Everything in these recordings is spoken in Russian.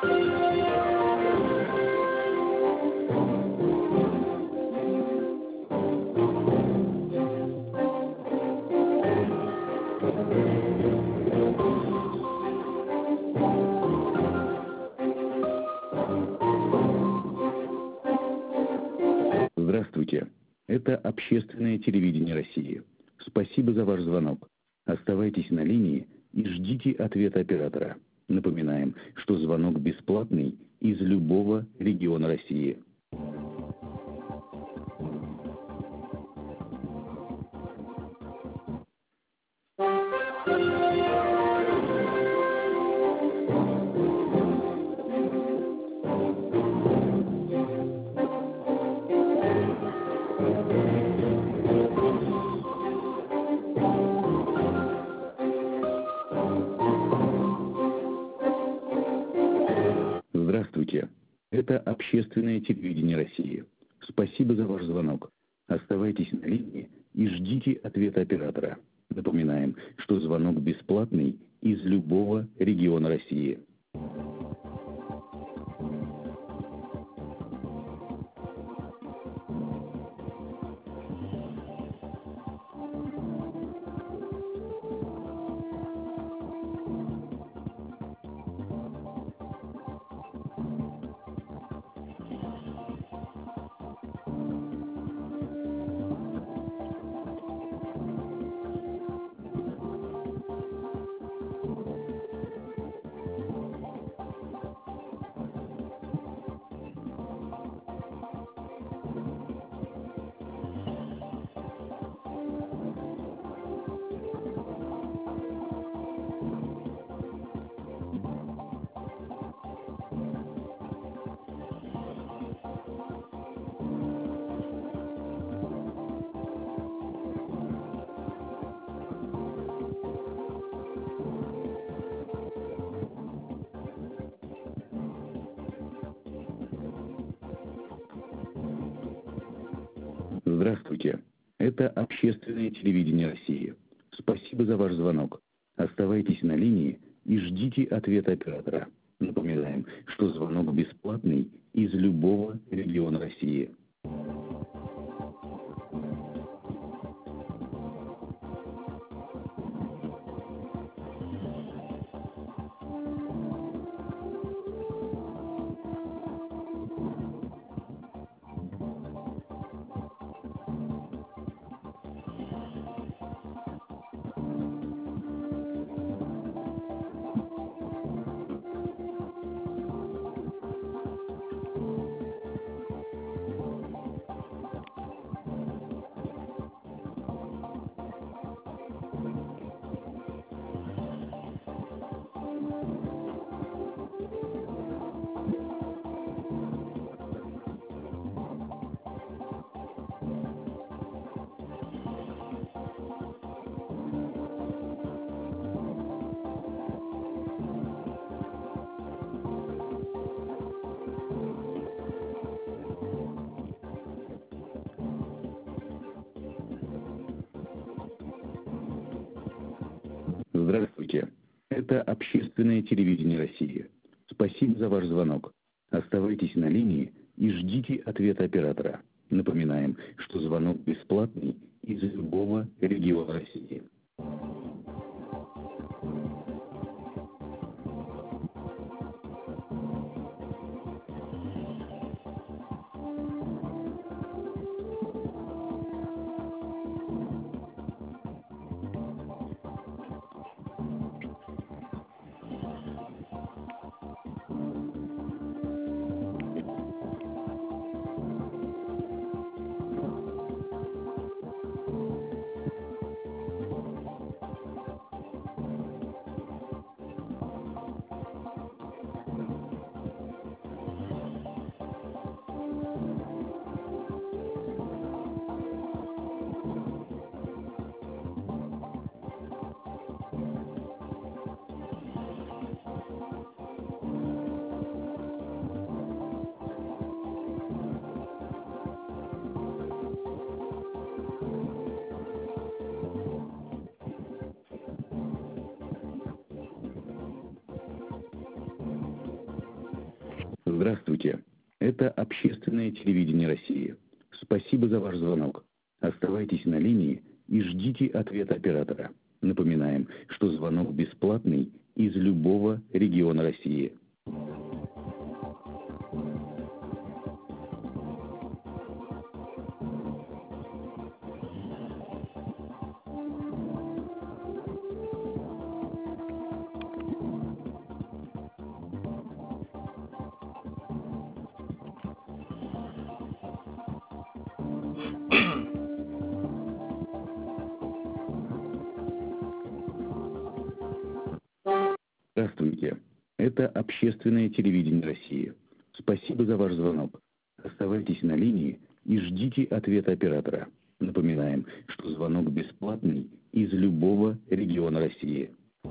Здравствуйте. Это общественное телевидение России. Спасибо за ваш звонок. Оставайтесь на линии и ждите ответа оператора. Напоминаем, что звонок бесплатный из любого региона России. Здравствуйте. Это общественное телевидение России. Спасибо за ваш звонок. Оставайтесь на линии и ждите ответа оператора. Напоминаем, что звонок бесплатный из любого региона России. Здравствуйте. Это общественное телевидение России. Спасибо за ваш звонок. Оставайтесь на линии и ждите ответа оператора. Напоминаем, что звонок бесплатный из любого региона России. Здравствуйте. Это общественное телевидение России. Спасибо за ваш звонок. Оставайтесь на линии и ждите ответа оператора. Напоминаем, что звонок бесплатный из любого региона России. Здравствуйте. Это общественное телевидение России. Спасибо за ваш звонок. Оставайтесь на линии и ждите ответа оператора. Напоминаем, что звонок бесплатный из любого региона России. Здравствуйте. Это общественное телевидение России. Спасибо за ваш звонок. Оставайтесь на линии и ждите ответа оператора. Напоминаем, что звонок бесплатный из любого региона России.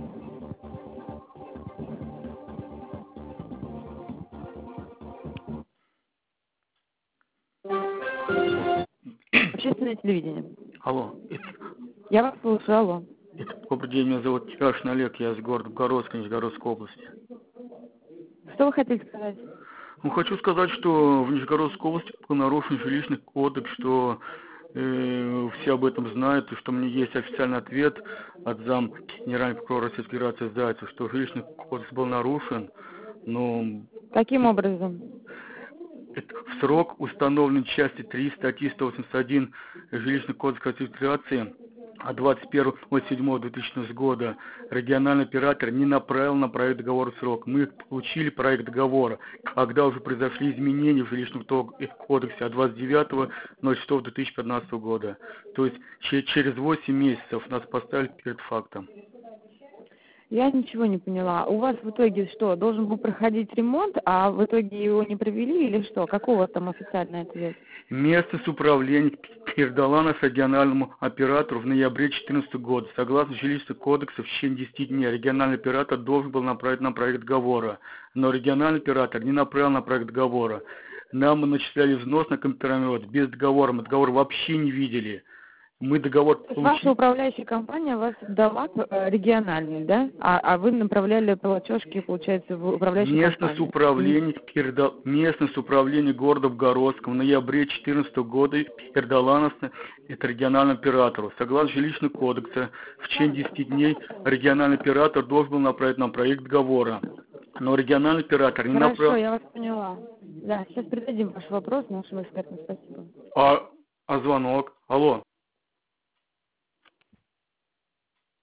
Общественное телевидение. Алло. Я вас слушаю, алло. Добрый день, меня зовут Кирашин Олег, я из города Богородска, Нижегородской области. Что вы хотели сказать? Ну, хочу сказать, что в Нижегородской области был нарушен жилищный кодекс, что все об этом знают, и что у меня есть официальный ответ от зам генерального прокурора Российской Федерации Зайцева, что жилищный кодекс был нарушен, но... Каким образом? В срок, установленный в части 3 статьи 181 Жилищного кодекса Российской Федерации от 21.07.2000 года, региональный оператор не направил на проект договора срок. Мы получили проект договора, когда уже произошли изменения в Жилищном кодексе от 29.06.2015 года. То есть через 8 месяцев нас поставили перед фактом. Я ничего не поняла. У вас в итоге что, должен был проходить ремонт, а в итоге его не провели или что? Какой у вас там официальный ответ? Местность управления передала нас региональному оператору в ноябре 2014 года. Согласно жилищному кодексу, в течение 10 дней региональный оператор должен был направить на проект договора. Но региональный оператор не направил на проект договора. Нам начисляли взнос на компьютерный без договора. Мы договор вообще не видели. Мы договор получили. Ваша управляющая компания вас дала региональный, да? А вы направляли платежки, получается, в управляющую компанию. Местность управления города Богородска в ноябре 2014 года передала нас это региональному оператору. Согласно жилищному кодексу, в течение 10 дней региональный оператор должен был направить нам проект договора. Но региональный оператор не направил. Хорошо, я вас поняла. Да, сейчас передадим ваш вопрос нашим экспертам. Спасибо. А звонок? Алло.